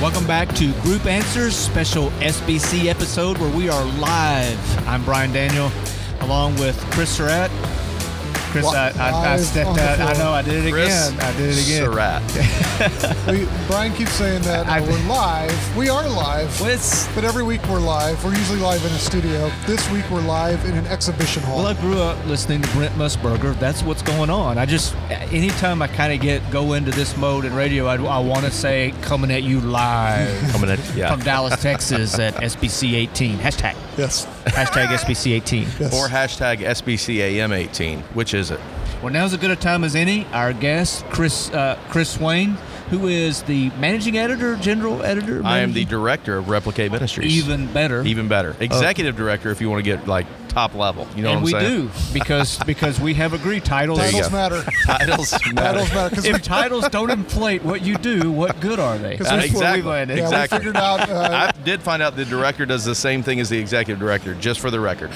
Welcome back to Group Answers, special SBC episode where we are live. I'm Brian Daniel, along with Chris Surratt. Chris, I stepped out. I know, I did it again. Surratt. Brian keeps saying that we're live. We are live. But every week we're live. We're usually live in a studio. This week we're live in an exhibition hall. Well, I grew up listening to Brent Musburger. That's what's going on. Anytime I kind of go into this mode in radio, I want to say coming at you live. From Dallas, Texas at SBC 18. Hashtag. Yes. Hashtag SBC 18. Yes. Or hashtag SBCAM 18. Which is it? Well, now's as good a time as any. Our guest, Chris Swain, who is the managing editor, general editor. I am the director of Replicate Ministries. Even better. Executive director, if you want to get top level. You know what I'm saying? And we do because we have agreed titles matter. Titles matter. If titles don't inflate what you do, what good are they? Exactly. We figured out. I did find out the director does the same thing as the executive director, just for the record.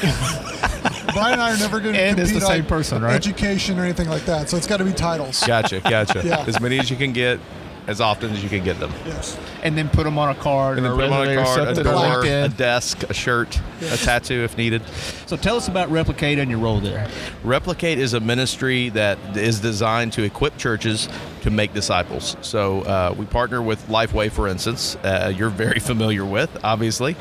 Brian and I are never going to compete the same on person, right? Education or anything like that. So it's got to be titles. Gotcha. Yeah. As many as you can get, as often as you can get them. Yes. And then put them on a card. And then put them on a card, a door, LinkedIn. a desk, a shirt, a tattoo if needed. So tell us about Replicate and your role there. Replicate is a ministry that is designed to equip churches to make disciples. So we partner with Lifeway, for instance, you're very familiar with, obviously.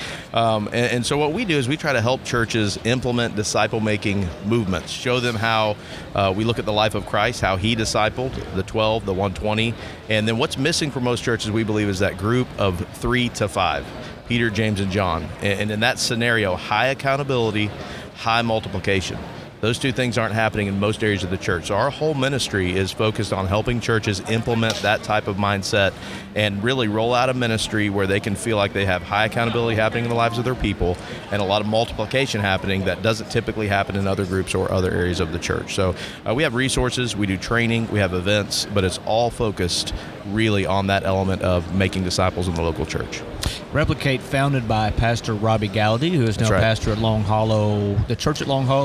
And so what we do is we try to help churches implement disciple-making movements, show them how we look at the life of Christ, how he discipled the 12, the 120, and then what's missing for most churches, we believe, is that group of 3 to 5, Peter, James, and John. And in that scenario, high accountability, high multiplication. Those two things aren't happening in most areas of the church. So our whole ministry is focused on helping churches implement that type of mindset and really roll out a ministry where they can feel like they have high accountability happening in the lives of their people and a lot of multiplication happening that doesn't typically happen in other groups or other areas of the church. So we have resources, we do training, we have events, but it's all focused really on that element of making disciples in the local church. Replicate, founded by Pastor Robbie Gowdy, who is now pastor at Long Hollow, the church at Long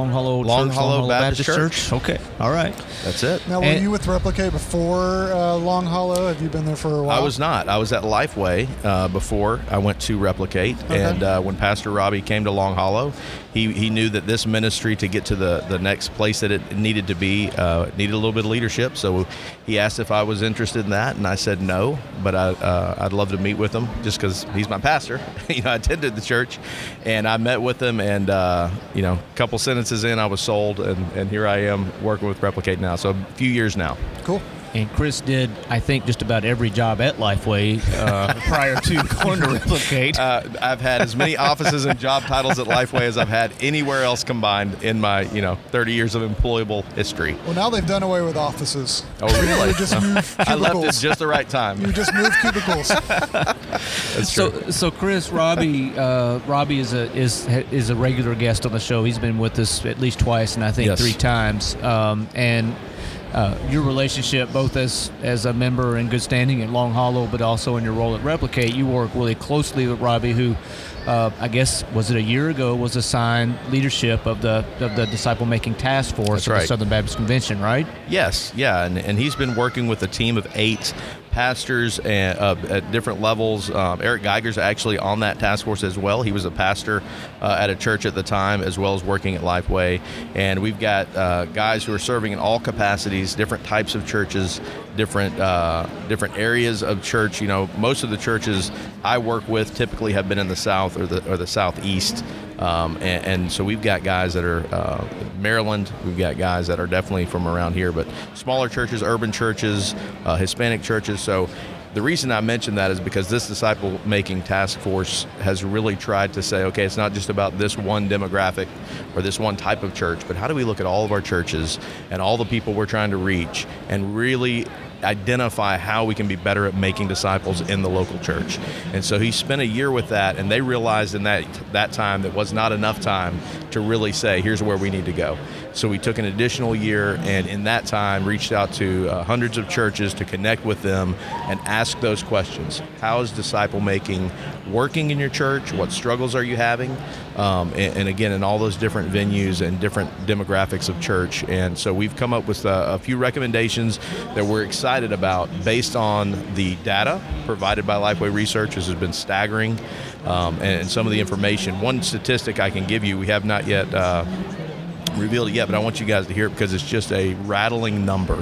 Hollow Baptist Church. Okay, all right. That's it. Now, were you with Replicate before Long Hollow? Have you been there for a while? I was not. I was at Lifeway before I went to Replicate. Okay. And when Pastor Robbie came to Long Hollow, he knew that this ministry, to get to the next place that it needed to be, needed a little bit of leadership. So he asked if I was interested in that, and I said no, but I'd love to meet with him just because he's my pastor. I attended the church, and I met with him, and a couple sentences in, I was sold, and here I am working with Replicate now. So a few years now. Cool. And Chris did, I think, just about every job at Lifeway prior to going to Replicate. I've had as many offices and job titles at Lifeway as I've had anywhere else combined in my 30 years of employable history. Well, now they've done away with offices. Oh, really? You just moved cubicles. I left at just the right time. You just moved cubicles. That's true. So Chris, Robbie is a regular guest on the show. He's been with us at least twice, and I think 3 times. Your relationship, both as a member in good standing at Long Hollow, but also in your role at Replicate, you work really closely with Robbie, who I guess, was it a year ago, was assigned leadership of the Disciple Making Task Force of the Southern Baptist Convention, right? Yes, yeah, and he's been working with a team of 8 pastors at different levels. Eric Geiger's actually on that task force as well. He was a pastor at a church at the time, as well as working at Lifeway. And we've got guys who are serving in all capacities, different types of churches, different areas of church. Most of the churches I work with typically have been in the South or the Southeast. And so we've got guys that are Maryland. We've got guys that are definitely from around here, but smaller churches, urban churches, Hispanic churches. So the reason I mention that is because this disciple-making task force has really tried to say, okay, it's not just about this one demographic or this one type of church, but how do we look at all of our churches and all the people we're trying to reach and really identify how we can be better at making disciples in the local church. And so he spent a year with that, and they realized in that time that was not enough time to really say, here's where we need to go. So we took an additional year, and in that time reached out to hundreds of churches to connect with them and ask those questions. How is disciple making working in your church? What struggles are you having? And again, in all those different venues and different demographics of church. And so we've come up with a few recommendations that we're excited excited about, based on the data provided by Lifeway Research, has been staggering, and some of the information. One statistic I can give you, we have not yet revealed it yet, but I want you guys to hear it because it's just a rattling number.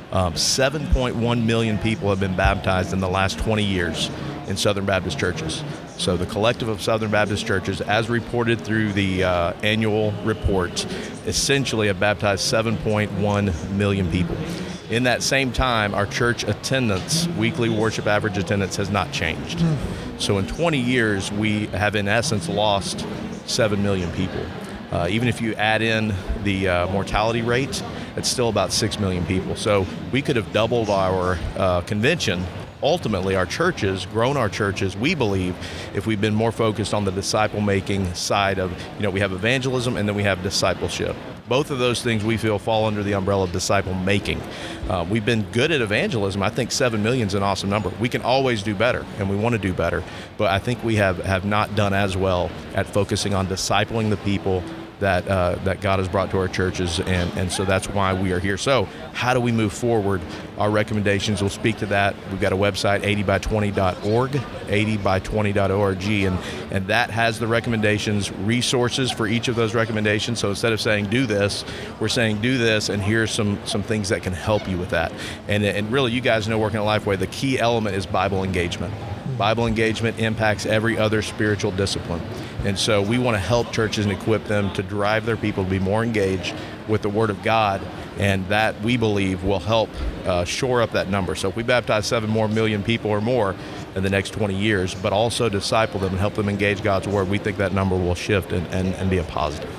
7.1 million people have been baptized in the last 20 years in Southern Baptist churches. So the collective of Southern Baptist churches, as reported through the annual report, essentially have baptized 7.1 million people. In that same time, our church attendance, weekly worship average attendance, has not changed. So in 20 years, we have in essence lost 7 million people. Even if you add in the mortality rate, it's still about 6 million people. So we could have doubled our convention. Ultimately, our churches, grown our churches, we believe, if we've been more focused on the disciple-making side of, we have evangelism and then we have discipleship. Both of those things we feel fall under the umbrella of disciple-making. We've been good at evangelism. I think 7 million is an awesome number. We can always do better, and we want to do better. But I think we have not done as well at focusing on discipling the people that God has brought to our churches, and so that's why we are here. So how do we move forward? Our recommendations will speak to that. We've got a website, 80by20.org, 80by20.org, and that has the recommendations, resources for each of those recommendations. So instead of saying do this, we're saying do this, and here's some things that can help you with that. And really, you guys know, working at Lifeway, the key element is Bible engagement. Bible engagement impacts every other spiritual discipline. And so we want to help churches and equip them to drive their people to be more engaged with the Word of God, and that, we believe, will help shore up that number. So if we baptize 7 more million people or more in the next 20 years, but also disciple them and help them engage God's Word, we think that number will shift and be a positive.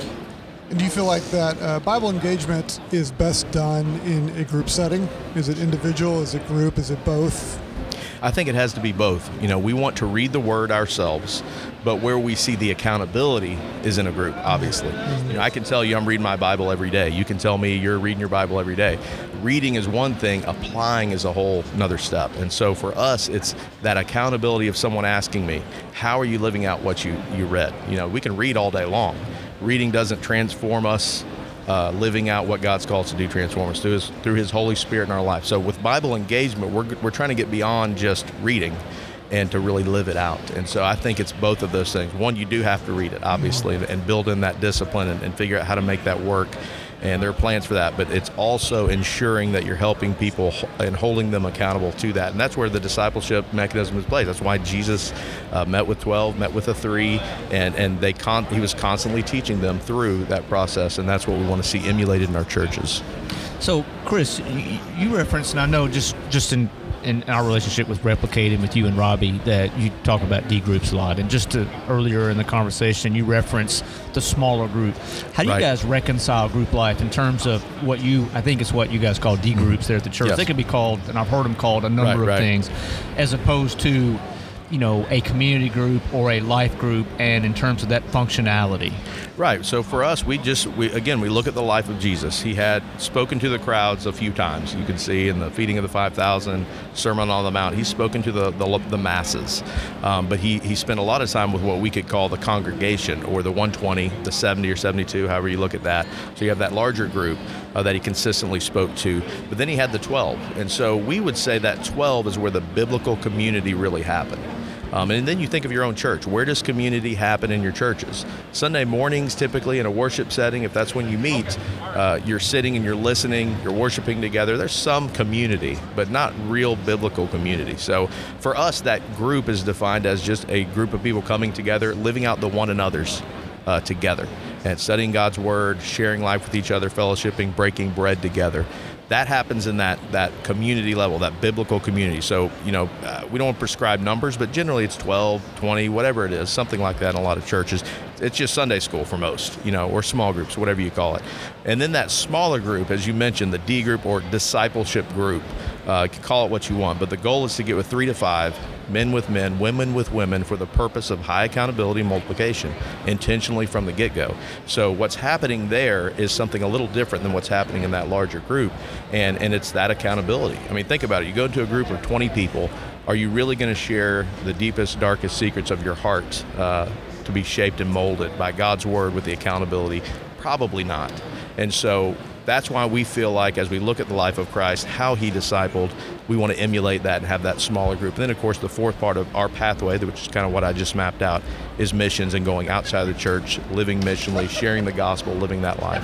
And do you feel like that Bible engagement is best done in a group setting? Is it individual? Is it group? Is it both? I think it has to be both. We want to read the Word ourselves, but where we see the accountability is in a group, obviously. I can tell you I'm reading my Bible every day. You can tell me you're reading your Bible every day. Reading is one thing, applying is a whole another step. And so for us, it's that accountability of someone asking me, how are you living out what you read? We can read all day long. Reading doesn't transform us. Living out what God's called us to do transform us through His Holy Spirit in our life. So with Bible engagement, we're trying to get beyond just reading and to really live it out. And so I think it's both of those things. One, you do have to read it, obviously, and build in that discipline and figure out how to make that work. And there are plans for that, but it's also ensuring that you're helping people and holding them accountable to that. And that's where the discipleship mechanism is played. That's why Jesus met with 12, met with the 3, and he was constantly teaching them through that process, and that's what we want to see emulated in our churches. So, Chris, you referenced, and I know just in our relationship with Replicating with you and Robbie, that you talk about D groups a lot. And just earlier in the conversation, you referenced the smaller group. How do you guys reconcile group life in terms of I think it's what you guys call D groups there at the church? Yes. They can be called, and I've heard them called a number of things, as opposed to, a community group or a life group, and in terms of that functionality. Right. So for us, we look at the life of Jesus. He had spoken to the crowds a few times. You can see in the feeding of the 5,000, Sermon on the Mount, he's spoken to the masses. But he spent a lot of time with what we could call the congregation, or the 120, the 70 or 72, however you look at that. So you have that larger group that he consistently spoke to. But then he had the 12. And so we would say that 12 is where the biblical community really happened. And then you think of your own church. Where does community happen in your churches? Sunday mornings, typically in a worship setting, if that's when you meet, you're sitting and you're listening, you're worshiping together. There's some community, but not real biblical community. So for us, that group is defined as just a group of people coming together, living out the one another's together, and studying God's Word, sharing life with each other, fellowshipping, breaking bread together. That happens in that community level, that biblical community. So, we don't prescribe numbers, but generally it's 12, 20, whatever it is, something like that in a lot of churches. It's just Sunday school for most, or small groups, whatever you call it. And then that smaller group, as you mentioned, the D group or discipleship group, you can call it what you want, but the goal is to get with 3 to 5, men with men, women with women, for the purpose of high accountability and multiplication, intentionally from the get-go. So what's happening there is something a little different than what's happening in that larger group, and it's that accountability. I mean, think about it. You go into a group of 20 people, are you really going to share the deepest, darkest secrets of your heart to be shaped and molded by God's Word with the accountability? Probably not. And so that's why we feel like as we look at the life of Christ, how he discipled, we want to emulate that and have that smaller group. And then, of course, the fourth part of our pathway, which is kind of what I just mapped out, is missions and going outside the church, living missionally, sharing the gospel, living that life.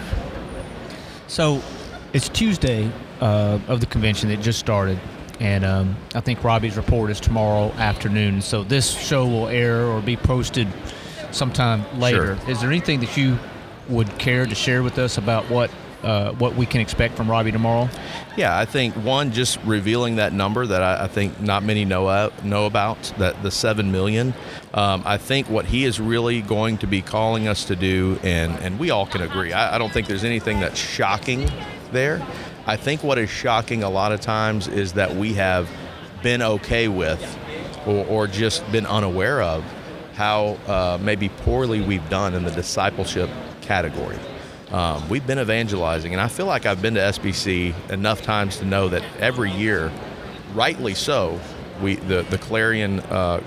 So it's Tuesday of the convention that just started, and I think Robbie's report is tomorrow afternoon. So this show will air or be posted sometime later. Sure. Is there anything that you would care to share with us about what we can expect from Robbie tomorrow? Yeah, I think one, just revealing that number that I think not many know about, that the 7 million. I think what he is really going to be calling us to do, and we all can agree, I don't think there's anything that's shocking there. I think what is shocking a lot of times is that we have been okay with or just been unaware of how maybe poorly we've done in the discipleship category. We've been evangelizing, and I feel like I've been to SBC enough times to know that every year, rightly so, the clarion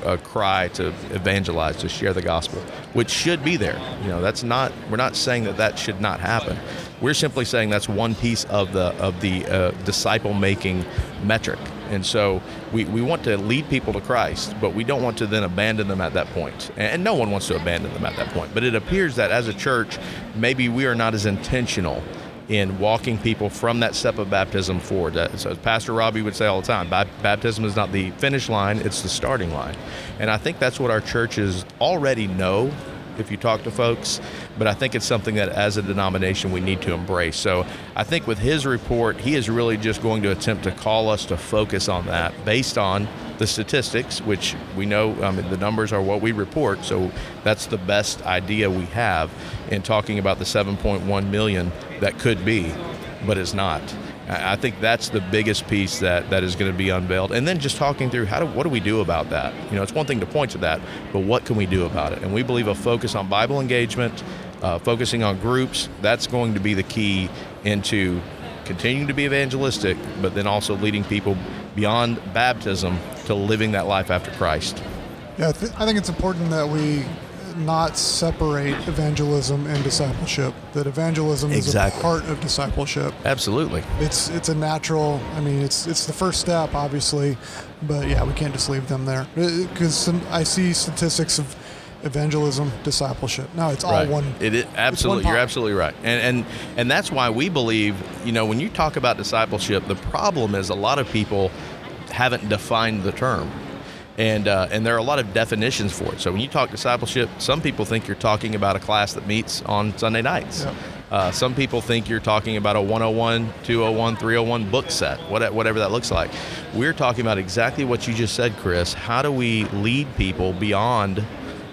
cry to evangelize, to share the gospel, which should be there. We're not saying that should not happen. We're simply saying that's one piece of the disciple-making metric. And so we want to lead people to Christ, but we don't want to then abandon them at that point. And no one wants to abandon them at that point. But it appears that as a church, maybe we are not as intentional in walking people from that step of baptism forward. So as Pastor Robbie would say all the time, baptism is not the finish line, it's the starting line. And I think that's what our churches already know if you talk to folks, but I think it's something that as a denomination we need to embrace. So I think with his report, he is really just going to attempt to call us to focus on that based on the statistics, which we know, the numbers are what we report, so that's the best idea we have in talking about the 7.1 million that could be, but is not. I think that's the biggest piece that is going to be unveiled. And then just talking through what do we do about that? It's one thing to point to that, but what can we do about it? And we believe a focus on Bible engagement, focusing on groups, that's going to be the key into continuing to be evangelistic, but then also leading people beyond baptism to living that life after Christ. Yeah, I think it's important that we not separate evangelism and discipleship. That evangelism is a part of discipleship. Absolutely. It's a natural. It's the first step, obviously, but yeah, we can't just leave them there because I see statistics of evangelism, discipleship. No, it's all right. one. It is absolutely. You're absolutely right, and that's why we believe. When you talk about discipleship, the problem is a lot of people haven't defined the term. And there are a lot of definitions for it. So when you talk discipleship, some people think you're talking about a class that meets on Sunday nights. Yep. Some people think you're talking about a 101, 201, 301 book set, whatever that looks like. We're talking about exactly what you just said, Chris. How do we lead people beyond,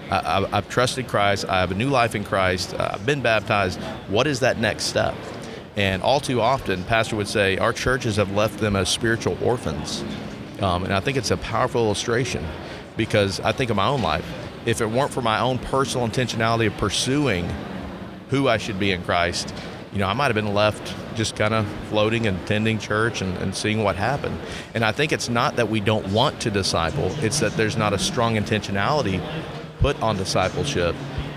I've trusted Christ, I have a new life in Christ, I've been baptized. What is that next step? And all too often, Pastor would say, our churches have left them as spiritual orphans. And I think it's a powerful illustration because I think of my own life. If it weren't for my own personal intentionality of pursuing who I should be in Christ, I might have been left just kind of floating and attending church and seeing what happened. And I think it's not that we don't want to disciple, it's that there's not a strong intentionality put on discipleship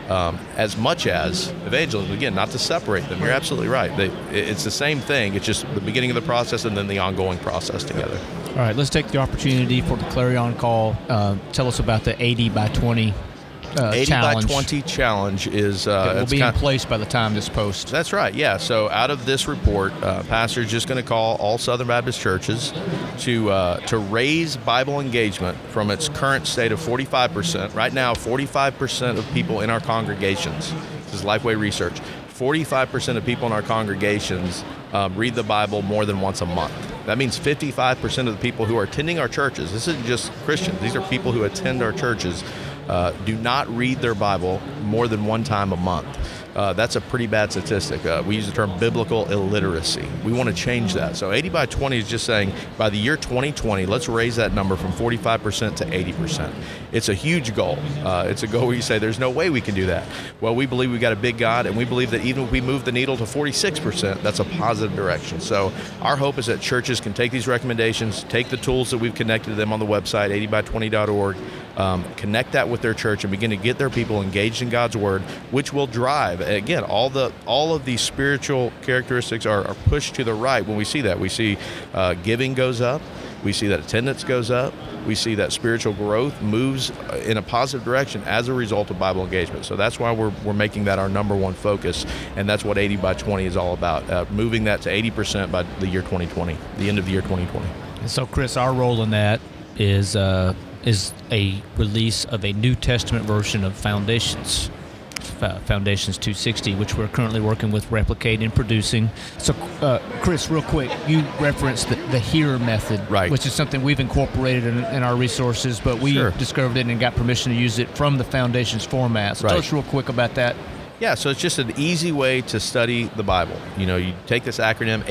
as much as evangelism. Again, not to separate them. You're absolutely right. It's the same thing. It's just the beginning of the process and then the ongoing process together. All right, let's take the opportunity for the Clarion Call. Tell us about the 80 by 20 80 challenge. by 20 challenge is... it will be in place by the time this posts. That's right, yeah. So out of this report, Pastor's just going to call all Southern Baptist churches to raise Bible engagement from its current state of 45%. Right now, 45% of people in our congregations, this is Lifeway research, 45% of people in our congregations read the Bible more than once a month. That means 55% of the people who are attending our churches, this isn't just Christians, these are people who attend our churches, do not read their Bible more than one time a month. That's a pretty bad statistic. We use the term biblical illiteracy. We want to change that. So 80 by 20 is just saying by the year 2020, let's raise that number from 45% to 80%. It's a huge goal. It's a goal where you say there's no way we can do that. Well, we believe we've got a big God, and we believe that even if we move the needle to 46%, that's a positive direction. So our hope is that churches can take these recommendations, take the tools that we've connected to them on the website, 80by20.org, connect that with their church and begin to get their people engaged in God's word, which will drive, again, all of these spiritual characteristics are pushed to the right. When we see that, we see giving goes up, we see that attendance goes up, we see that spiritual growth moves in a positive direction as a result of Bible engagement. So that's why we're making that our number one focus, and that's what 80 by 20 is all about, moving that to 80% by the year 2020, the end of the year 2020. So, Chris, our role in that is a release of a New Testament version of Foundations 260, which we're currently working with Replicate and producing. So, Chris, real quick, you referenced the HEAR method, right, which is something we've incorporated in our resources, but we discovered it and got permission to use it from the Foundations format. So tell us real quick about that. Yeah, so it's just an easy way to study the Bible. You take this acronym,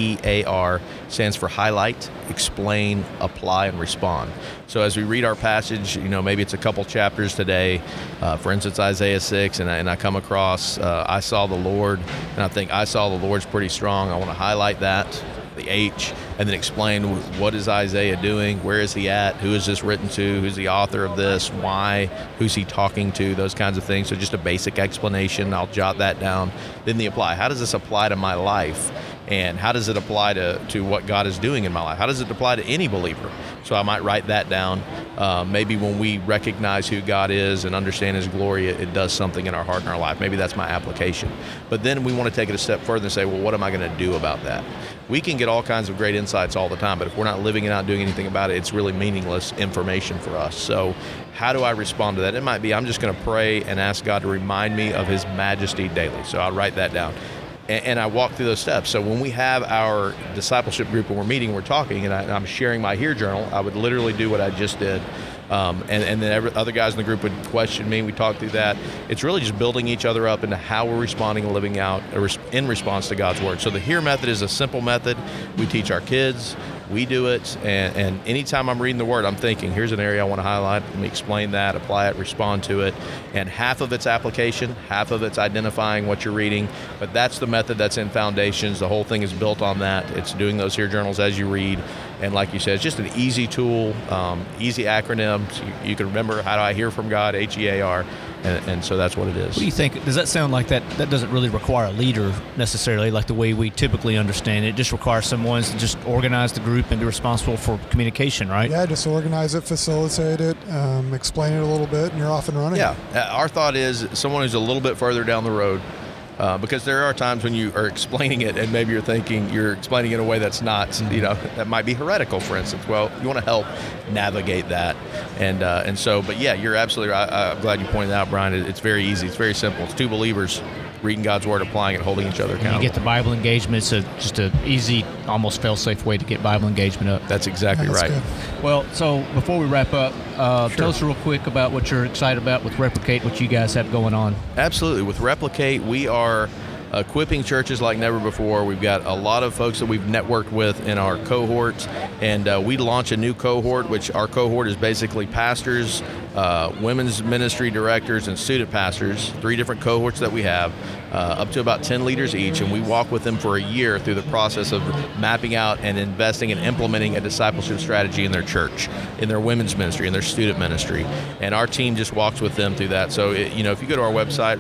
HEAR, stands for highlight, explain, apply, and respond. So as we read our passage, maybe it's a couple chapters today, for instance, Isaiah 6, and I come across, I saw the Lord, and I think I saw the Lord's pretty strong. I want to highlight that, the H, and then explain what is Isaiah doing, where is he at, who is this written to, who's the author of this, why, who's he talking to, those kinds of things. So just a basic explanation, I'll jot that down. Then the apply, how does this apply to my life? And how does it apply to what God is doing in my life? How does it apply to any believer? So I might write that down. Maybe when we recognize who God is and understand his glory, it does something in our heart and our life. Maybe that's my application. But then we want to take it a step further and say, well, what am I going to do about that? We can get all kinds of great insights all the time, but if we're not living and not doing anything about it, it's really meaningless information for us. So how do I respond to that? It might be I'm just going to pray and ask God to remind me of his majesty daily. So I'll write that down. And I walk through those steps. So when we have our discipleship group and we're meeting, we're talking, and I'm sharing my HEAR journal, I would literally do what I just did. And then other guys in the group would question me. We talk through that. It's really just building each other up into how we're responding and living out in response to God's word. So the HEAR method is a simple method. We teach our kids. We do it, and anytime I'm reading the word, I'm thinking, here's an area I want to highlight. Let me explain that, apply it, respond to it. And half of it's application, half of it's identifying what you're reading. But that's the method that's in Foundations. The whole thing is built on that. It's doing those HEAR journals as you read. And like you said, it's just an easy tool, easy acronym. So you can remember, how do I hear from God, HEAR. And so that's what it is. What do you think? Does that sound like that doesn't really require a leader necessarily, like the way we typically understand it? It just requires someone to just organize the group and be responsible for communication, right? Yeah, just organize it, facilitate it, explain it a little bit, and you're off and running. Yeah, our thought is someone who's a little bit further down the road, because there are times when you are explaining it and maybe you're thinking you're explaining it in a way that's not, that might be heretical, for instance. Well, you want to help navigate that. And so, but yeah, you're absolutely right. I'm glad you pointed out, Brian. It's very easy. It's very simple. It's two believers reading God's word, applying it, holding each other accountable. You get the Bible engagement. It's just an easy, almost fail-safe way to get Bible engagement up. That's exactly right. Good. Well, so before we wrap up, tell us real quick about what you're excited about with Replicate, what you guys have going on. Absolutely. With Replicate, we are equipping churches like never before. We've got a lot of folks that we've networked with in our cohorts, and we launch a new cohort, which our cohort is basically pastors, women's ministry directors, and student pastors, 3 different cohorts that we have, up to about 10 leaders each, and we walk with them for a year through the process of mapping out and investing and implementing a discipleship strategy in their church, in their women's ministry, in their student ministry, and our team just walks with them through that. So, if you go to our website,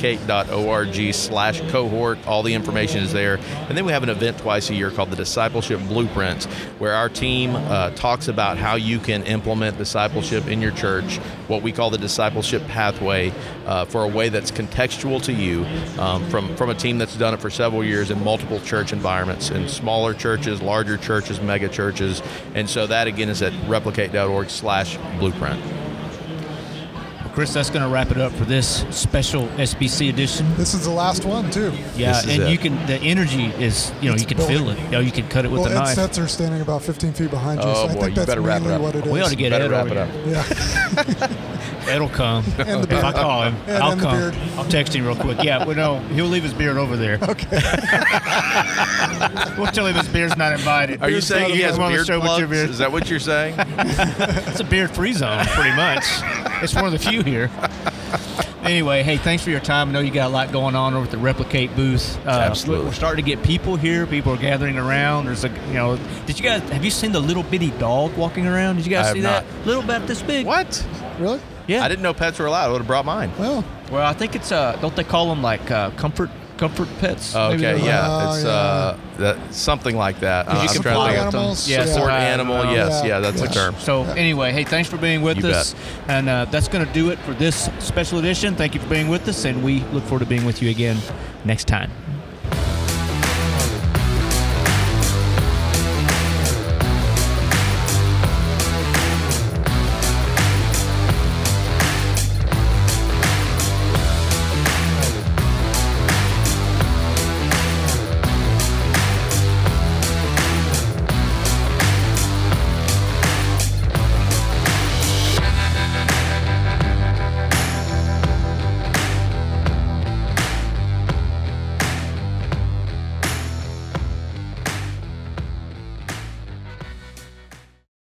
replicate.org/cohort, all the information is there, and then we have an event twice a year called the Discipleship Blueprint, where our team talks about how you can implement discipleship in your church, what we call the discipleship pathway, for a way that's contextual to you, from a team that's done it for several years in multiple church environments, in smaller churches, larger churches, mega churches. And so that, again, is at replicate.org/blueprint. Chris, that's going to wrap it up for this special SBC edition. This is the last one, too. Yeah, and the energy is, you can feel it. You can cut it with a knife. Headsets are standing about 15 feet behind you, so I think that's mainly what it is. We ought to get Ed wrap over it up. Yeah. Ed'll come. And the beard. If I call him, I'll come. Beard. I'll text him real quick. Yeah, well, no, he'll leave his beard over there. Okay. We'll tell him his beard's not invited. Are you saying he has beard plugs? Beard. Is that what you're saying? It's a beard-free zone, pretty much. It's one of the few here. Anyway, hey, thanks for your time. I know you got a lot going on over at the Replicate booth. Absolutely. We're starting to get people here. People are gathering around. There's have you seen the little bitty dog walking around? Did you guys see that? Little about this big. What? Really? Yeah. I didn't know pets were allowed. I would have brought mine. Well, I think it's don't they call them like comfort pets? Okay, Maybe it's something like that. You can fly animals. Yes, support animal. Yeah. That's the term. So anyway, hey, thanks for being with us. And that's going to do it for this special edition. Thank you for being with us, and we look forward to being with you again next time.